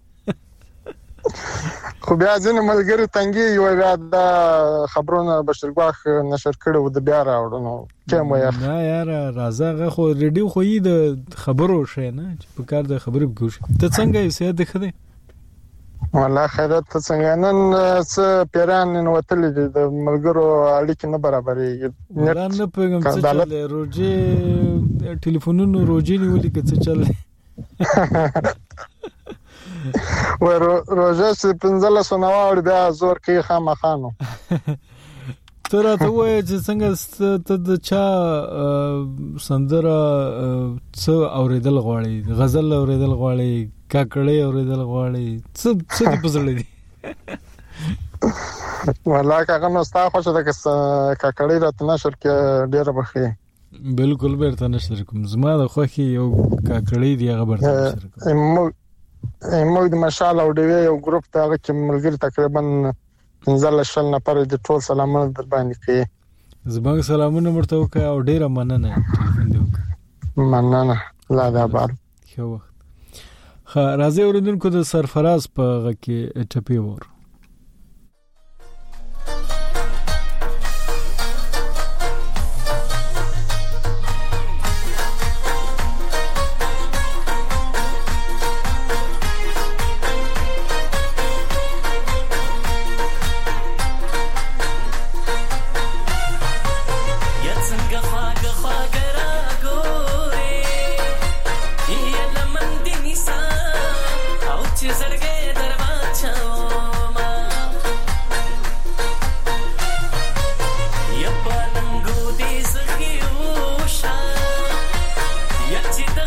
خو بیا ځنه ملګری تنګي یو بیا د خبرونه بشرګواخ نشر کړو د بیا راوړنو کوم یا نه یار راځه خو ریډیو خو یې د خبرو شې نه چې په کار د خبرې بګوش ته څنګه یې سید خده والله خیرت ته څنګه نن څه پیران نن وتل دي د ملګرو اړیکې نه برابرې نه نه پیغام څه چل روجي ټلیفونونو روجي نیولې کې څه چل و روزه چې پنځله سنوار بیا زور کې خامخانو تر ته وای چې څنګه ته د چا سندره څو اوریدل غواړي غزل اوریدل غواړي کاکړې اوریدل غواړي څه څه دې پزړې دي والله کاغه نو ستا خو څه د کاکړې رات نشر کې ډېر بخي بالکل بیرته نشر کوم زما د خوخي یو کاکړې دی هغه برته نشر کوم موږ د مشال او ډیوی یو ګروپ ته هغه چې ملګری تقریبا پنځه شل نفر د ټول سلامونه در باندې کوي زبنګ سلامونه مرته وکړه او ډیره مننه ټلیفون دی وکړه مننه لا دا بار خو خا راځي اوریدونکو د سرفراز په غ کې ټپی ور زړګې دروا چاو ما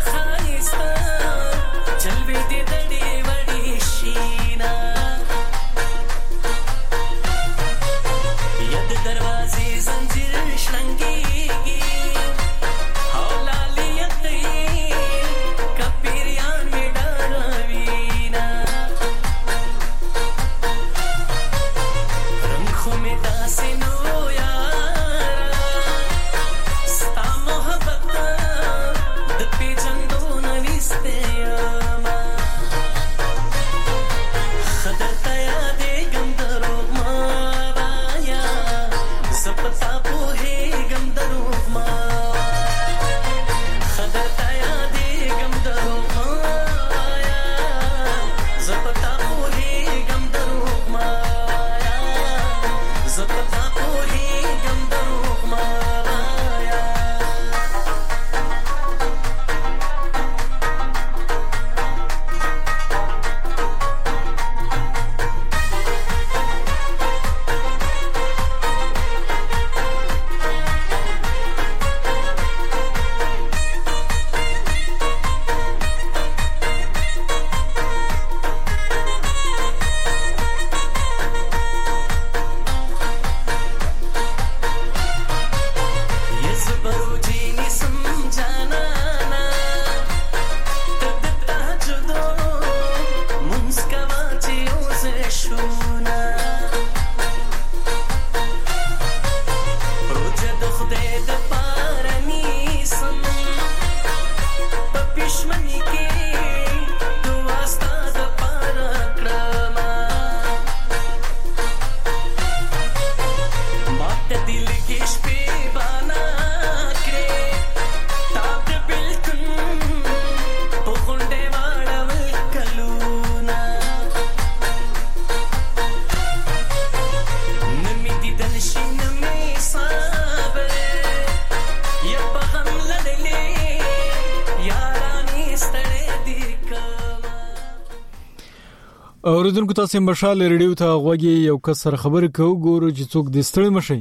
اوریدونکو تاسو مشال ریډیو ته غوږی یو کس سره خبرې کوو ګورو چې څوک د ستړي مشي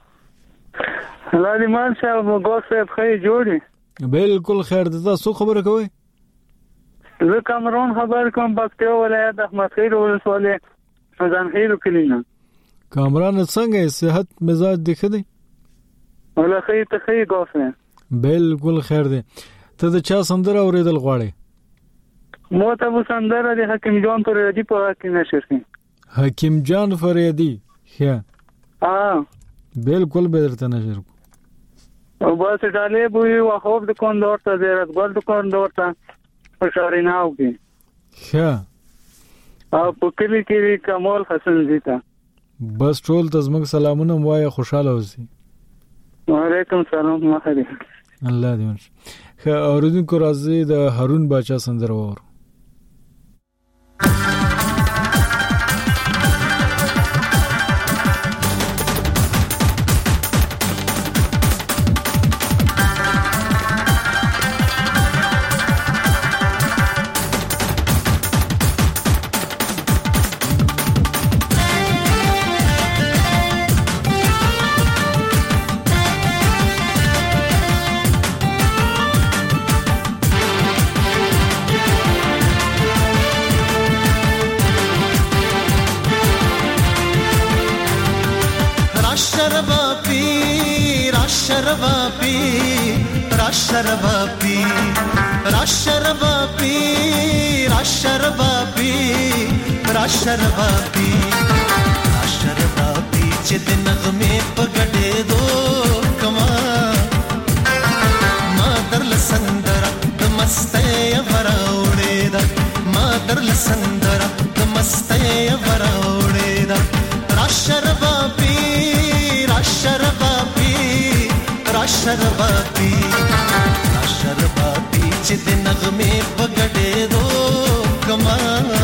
هلالي مان صاحب موږ صاحب خې جوړي بالکل خیر ده تاسو خبره کوئ زه کامرون خبر کوم پکتیا ولایت احمد خیر ولسوالۍ ځان خیر کلینا کامران څنګه صحت مزاج دیخه دی ولا خیر ته خیر ګوفه بالکل خیر ده ته د چا سندره اوریدل غواړي مو ته و سندره د حکیم جان فریدی په کې نشرتي حکیم جان فریدی ښه اه بالکل به درته نشر او بس ډالې بوې او خوب د کندور ته زیارت ګل د کندور ته په شاریناو کې ښه او په کلی کې کمال حسن زیتا بس ټول تزمک سلامونه وایي خوشاله اوسئ وعلیکم سلام مخدي الله دې ورش خه اوریدونکو راځي د هارون باچا سندره وور Rasharabapi, Rasharabapi, Rasharabapi, Rasharabapi, Rasharabapi, chete nagme pagade do kama, Madar la sandara, namaste varaudeda, Madar la sandara, namaste varaudeda, Rasharabapi, Rasharabapi, Rasharabapi. शरबाती चित नगमे पगड़े दो कमा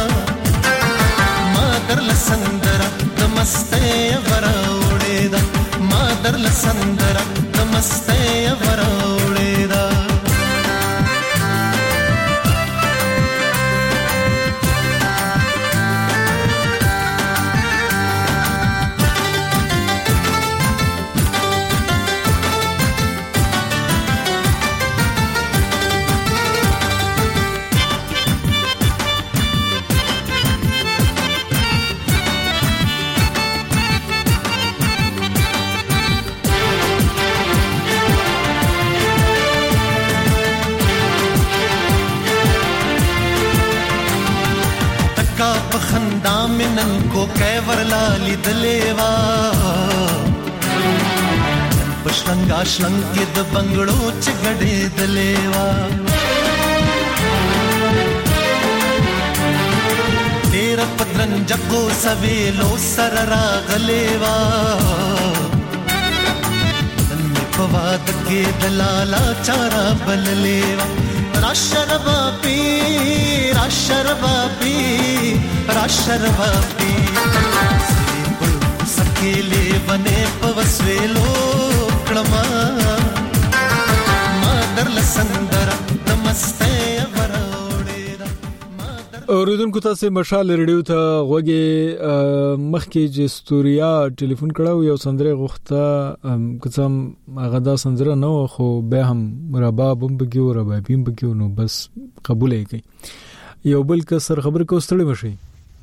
मादर लसंदरा नमस्ते वराउड़ेदा मादर लसंदरा नमस्ते वराउड़ेदा خندا منن کو کیور لالی دلیوا پښنګا شلنګ کې د بنگړو چګړې دلیوا تیر پترن جګو سویلو سر راغلیوا نن په واد کې دلالا چارا بللیوا راشربا پی راشربا پی راشربا پی سکیلې بنې په وسویلو کړما ما درل سندر نمسته اوریدونکو تاسو مشال ریډیو ته غوږی مخکې چې استوریا ټلیفون کړو یو سندره غوښته کوم هغه دا سندره نو خو به هم رباب هم بګیو رباب هم بګیو نو بس قبول یې کړ یو بل کسر خبر کو ستړي مشي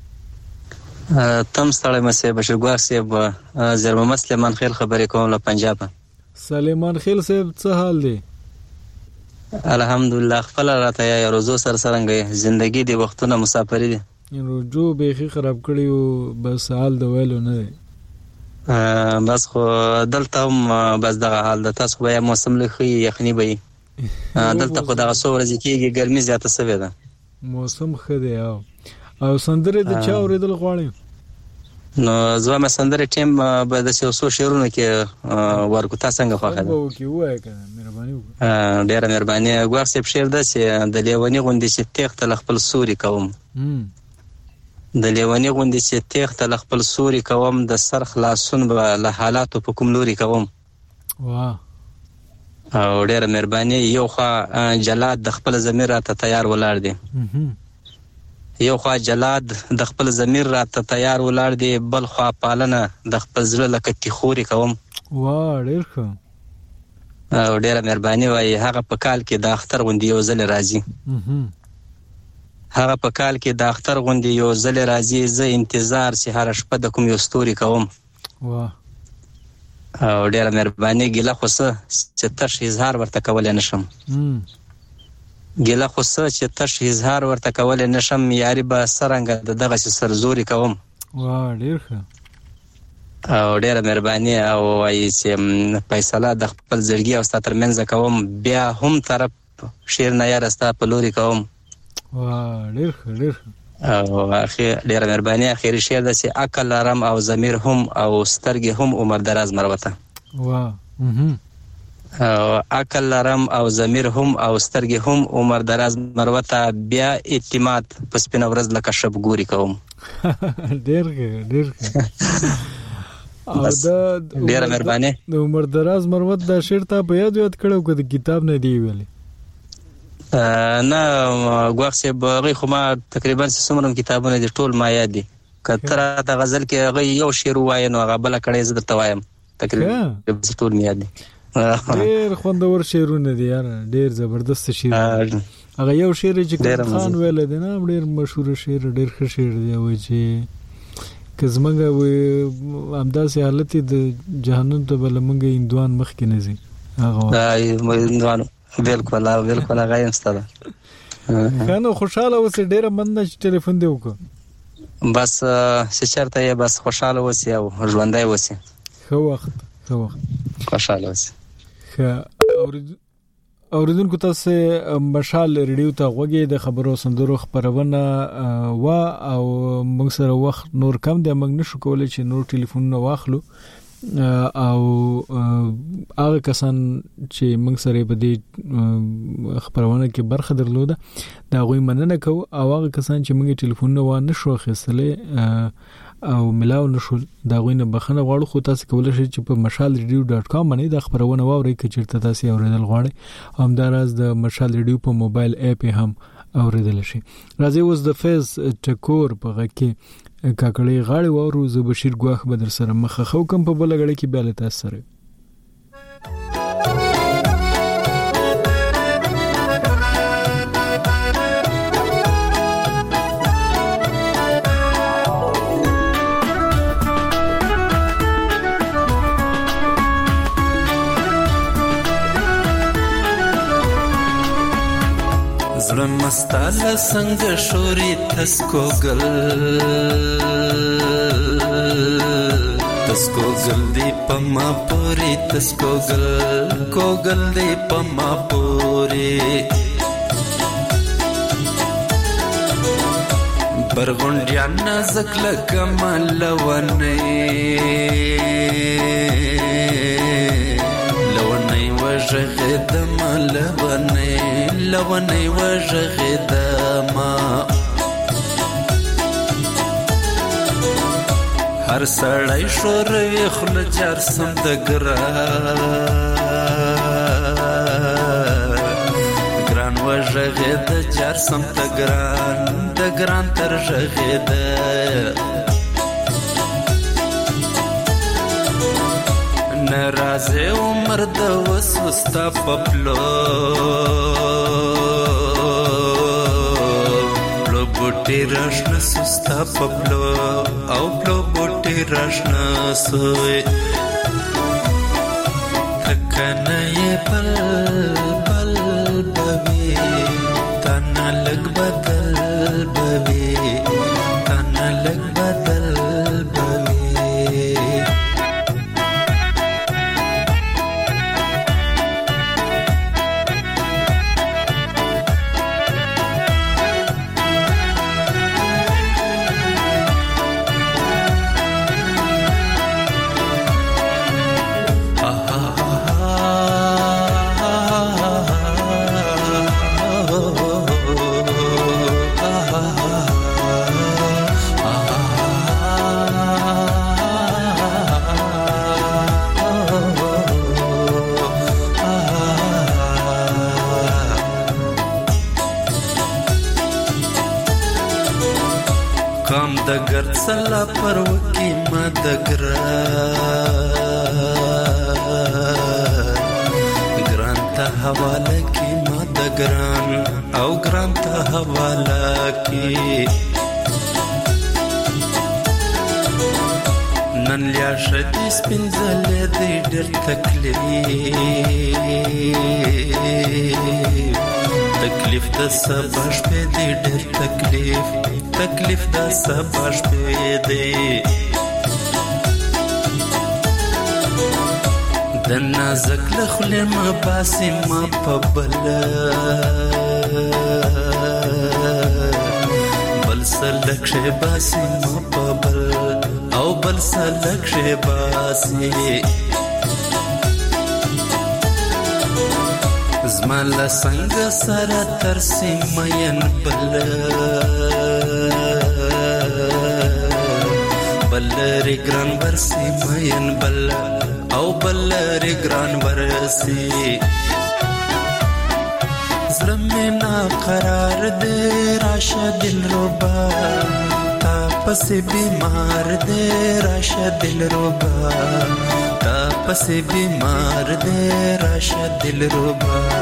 تم ستړي مشه بشیر ګوار صاحب زرم مسلمان خیل خبرې کوم له پنجاب سلیمان خیل صاحب څه حال دی الحمدلله خپل راته یا روزو سر سرنګي زندگی دی وختونه مسافری دي روزو به خراب کړیو بس حال د ویلو نه دی بس خو دلته هم بس دغه حال د تاسو به موسم لخي یخني به دلته خو دغه سو ورځ کېږي ګرمي زیاته سوي ده موسم خدای او او سندره د چا اوریدل غواړي نو زما مسندره ټیم به د سوسو شیرونو کې ورکو تاسو څنګه خوخه ده او کې وای کنه مهرباني وکړه ډیره مهرباني ګوار سپ شیر ده چې د لیونی غوندې چې تخت خپل سوري کوم د لیونی غوندې چې تخت خپل سوري کوم د سر خلاصون به له حالاتو په کوم لوري کوم واه او ډیره مهرباني یو خوا جلاد د خپل ضمیر ته تیار ولاړ دی یو خوا جلاد د خپل ضمیر راته تیار ولاړ دی بل خوا پالنه د خپل زړه لکه تخوري کوم واه ډیر ښه او ډیره مهرباني وای هغه په کال کې د اختر غوندي یو ځل راځي هغه په کال کې د اختر غوندي یو ځل راځي زه انتظار سي هر شپه د کوم یو ستوري کوم واه او ډیره مهرباني ګله خو څه چې تش اظهار ورته کولای نشم ګله خو څه چې تش اظهار ورته کولای نشم یاري به سرنګ دغه سرزوري کوم واه ډیر ښه او ډیره مهرباني او وایي چې فیصله د خپل زړګي او ستر منځ کوم بیا هم طرف شیر نه یار استا په لوري کوم واه ډیر ښه ډیر او اخر ډیره مهرباني اخیری شعر د چې عقل لرم او ضمیر هم او سترګې هم عمر دراز مروته واه او عقل لرم او ضمیر هم او سترګې هم عمر دراز مروته بیا اعتماد پس په نورز لکه شب ګوري کوم ډیر ډیر او دا ډیره مهرباني د عمر دراز مروت دا شعر ته په یاد یاد کړو کده کتاب نه دی ویلي نه ګوښ سه بغي خو ما تقریبا څومره کتابونه دي ټول ما یاد دي کتره د غزل کې هغه یو شعر وای نو هغه بل کړي زه درته وایم تقریبا ټول می یاد دي ډیر خوندور شعرونه دي یار ډیر زبردست شعر هغه یو شعر چې خان ویل دی نه ډیر مشهور شعر ډیر ښه شعر دی او چې کزمنګ و امداسي حالت د جهنم ته بل منګ اندوان مخ کې نزي هغه اندوان بالکل بالکل هغه استاد کنه خوشاله اوسې ډیر مننه چې ټلیفون دی وکړه بس شچرته یې بس خوشاله اوسې او ژوندۍ اوسې خو وخت خو وخت خوشاله اوسې اوریدونکو تاسو مشال ریډیو ته غوږی د خبرو سندرو خبرونه وا او موږ سره وخت نور کم دی موږ نشو کولای چې نور ټلیفون نو واخلو او هغه کسان چې موږ سره په دې خبرونه کې برخه درلوده دا غوي مننه کو او هغه کسان چې موږ ټلیفون نو و نشو خېسلې او ملاو نشو دا غوینه بخنه غواړو خو تاسو کولای شئ چې په مشال ریډیو ډاټ کام باندې د خبرونه واورئ چې چیرته تاسو اوریدل غواړئ همداراز د مشال ریډیو په موبایل اپ هم اوریدل شي راځي اوس د فیس ټکور په غکه کاکړی غاړي وورو زه بشیر ګواخ بدر سره مخه خو کوم په بل غړي کې بیل تاسو سره زمستاله څنګه شوري تسکو گل تسکو گل دی پما پوری تسکو گل کو گل دی پما پوری برغونډیان نازک لکه ملونه لونه وژغدم لونه لونه وژغدم هر سړی شور خل جر سم د ګران ګران وژغد جر سم د ګران د ګران تر ژغد ناراضه عمر د وسوستا پپلو پلو بوټي راشنه سستا پپلو او پلو بوټي راشنه سوی تکنه یې بل بل بوي تنه لګ بدل بوي تنه لګ بدل بوي کام د ګرد سلا پر وکی ما د ګران ګران ته حواله کی ما د ګران او ګران ته حواله کی نن لیا شدی سپینځلې دې ډېر تکلیف تکلیف د سبا شپې دې ډېر تکلیف تکلیف د سبا شپې دې د نازک لخلې ما باسي ما په بل بل سلک شه باسي ما په بل او بل سلک شه باسي زمال څنګه سره ترسي مين بل بل ری ګران ورسي مين بل او بل ری ګران ورسي زړه نا قرار دې راشه دلربا تا پسې بیمار دې راشه دلربا تا پسې بیمار دې راشه دلربا